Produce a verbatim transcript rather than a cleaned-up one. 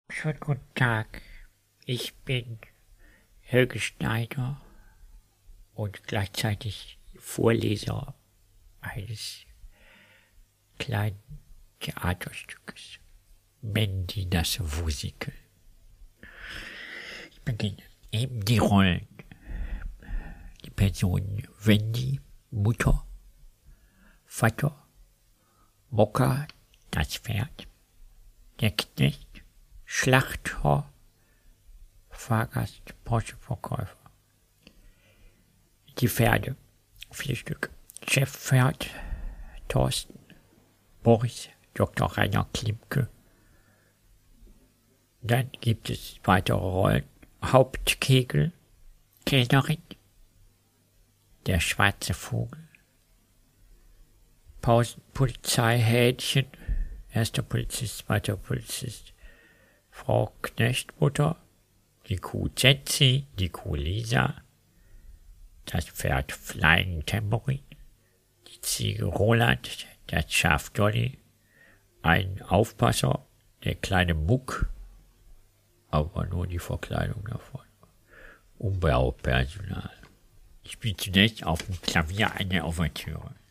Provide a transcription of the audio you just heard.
Schönen guten Tag. Ich bin Helge Schneider und gleichzeitig Vorleser eines kleinen Theaterstückes. Mandy das Wusikel. Ich beginne. Eben die Rollen. Die Personen Wendy, Mutter, Vater, Mokka, das Pferd, der Knecht, Schlachter, Fahrgast, Porsche-Verkäufer. Die Pferde, vier Stück. Chefpferd, Thorsten, Boris, Doktor Rainer Klimke. Dann gibt es weitere Rollen. Hauptkegel, Kellnerin, der schwarze Vogel, Pausenpolizeihähnchen, erster Polizist, zweiter Polizist, Frau Knechtmutter, die Kuh Zetzi, die Kuh Lisa, das Pferd Flying Tambourine, die Ziege Roland, das Schaf Dolly, ein Aufpasser, der kleine Muck, aber nur die Verkleidung davon, Umbaupersonal. Ich spiele zunächst auf dem Klavier eine Ouvertüre.